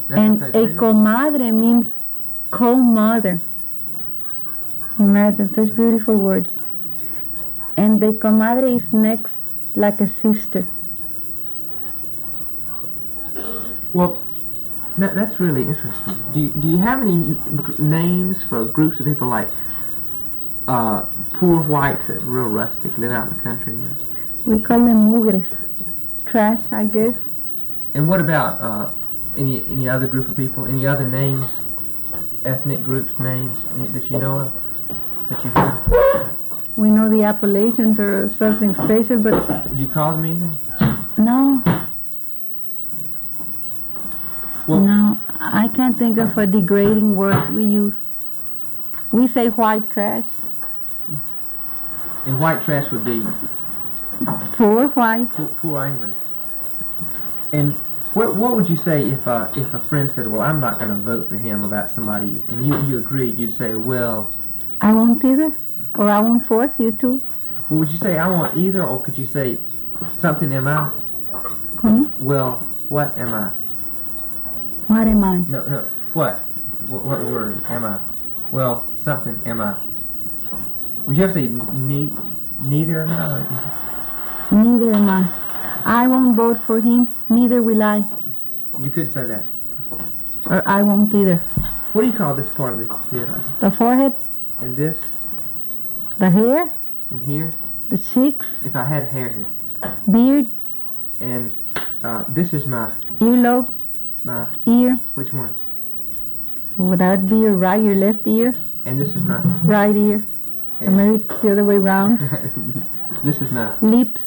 And a comadre means co-mother. Imagine such beautiful words. And the comadre is next like a sister. Well, that's really interesting. Do you have any names for groups of people like poor whites that are real rustic, live out in the country? We call them mugres. Trash, I guess. And what about any other group of people? Any other names, ethnic groups names that you know of? That you hear? We know the Appalachians or something special, but... Do you call them anything? No. Well, no, I can't think of a degrading word we use. We say white trash. And white trash would be? Poor white. Poor England. And what would you say if a friend said, well, I'm not going to vote for him about somebody, and you agreed, you'd say, well... I won't either, or I won't force you to. Well, would you say, I want either, or could you say, something am I? Well, what am I? What am I? No, what? What word am I? Well, something am I? Would you ever say neither am I? Neither am I. I won't vote for him, neither will I. You could say that. Or I won't either. What do you call this part of the head? The forehead. And this? The hair. And here? The cheeks. If I had hair here. Beard. And this is my... Earlobe. My... Ear. Which one? Would that be your left ear? And this is my... Right ear. Or maybe it's the other way around. This is my... Lips.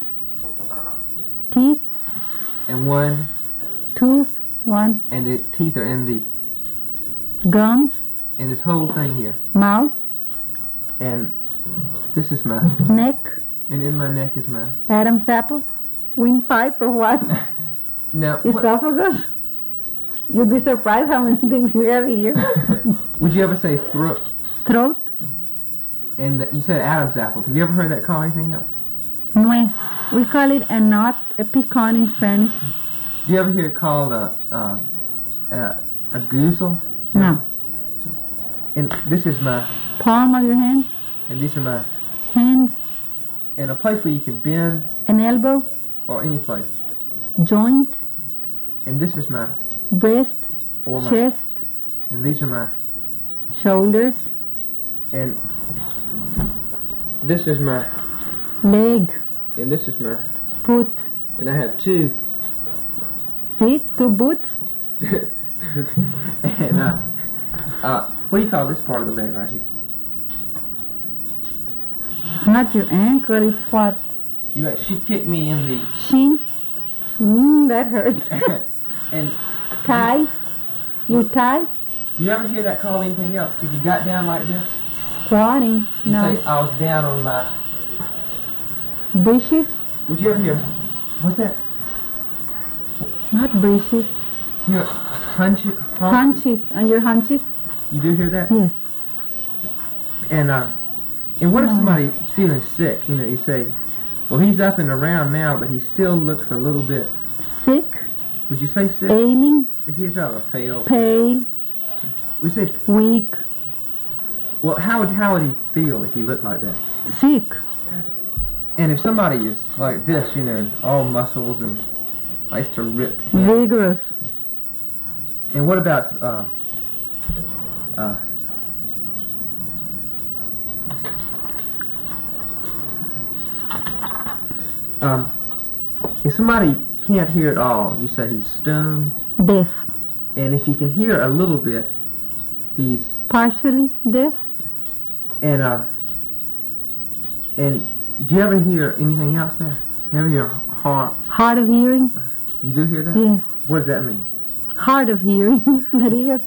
Teeth. And one... Tooth. One. And the teeth are in the... Gums. And this whole thing here. Mouth. And this is my... Neck. And in my neck is my... Adam's apple. Windpipe or what? Now... Esophagus. You'd be surprised how many things you have here. Would you ever say throat? Throat. And you said Adam's apple. Have you ever heard that called anything else? Nuez. We call it a nut, a pecan in Spanish. Do you ever hear it called a goozle? No. And this is my... Palm of your hand. And these are my... Hands. And a place where you can bend. An elbow. Or any place. Joint. And this is my... Breast. Or my... Chest. And these are my... Shoulders. And this is my... Leg. And this is my... Foot. And I have two... Feet? Two boots? And what do you call this part of the leg right here? It's not your ankle, it's what? She kicked me in the... Shin? That hurts. And... Tie? You tie? Do you ever hear that called anything else? If you got down like this? Squatting? You No. say, I was down on my... Breeches? Would you ever hear... What's that? Not breeches. Hear hunches? Hunches. On your hunches? You do hear that? Yes. And what if somebody's feeling sick? You know, you say, well, he's up and around now, but he still looks a little bit... Sick? Would you say sick? Ailing? If he's out of pale. Pale? We say... Weak? Well, how would he feel if he looked like that? Sick. And if somebody is like this, you know, all muscles and likes to rip... Vigorous. And what about... if somebody can't hear at all, you say he's stone. Deaf. And if he can hear a little bit, he's... Partially deaf. And do you ever hear anything else there? You ever hear hard? Hard of hearing? You do hear that? Yes. What does that mean? Hard of hearing. That he has